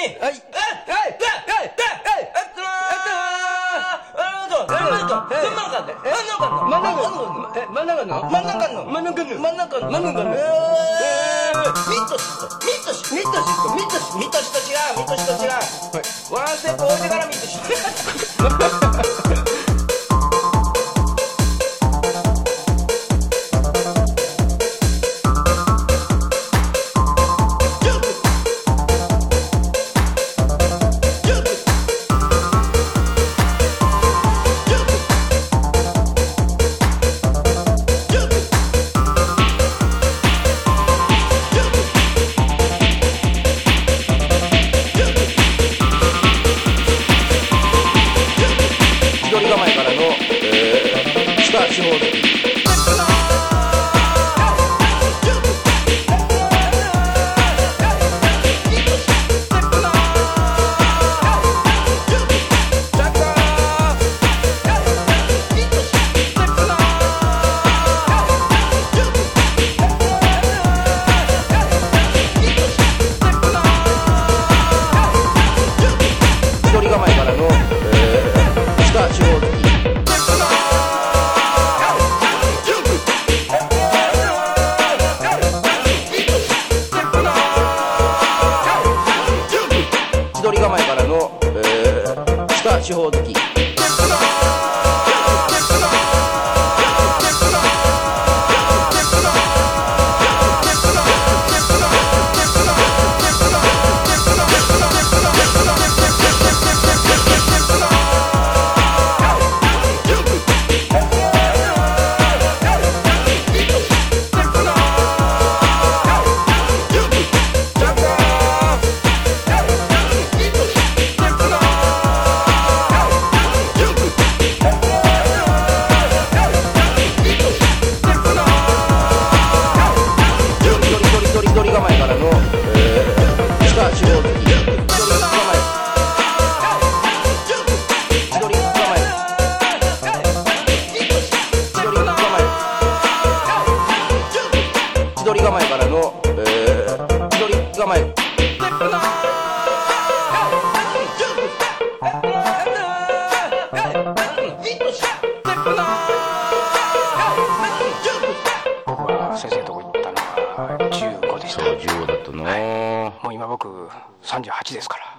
はい。ワンステップ置いてからミットし。地方的一人構えからの下地方的一人構えからの下地方突き一人構えからの一人構え僕は先生のとこ行ったのは15でした。 そう15だったな、 はい、もう今僕38ですから。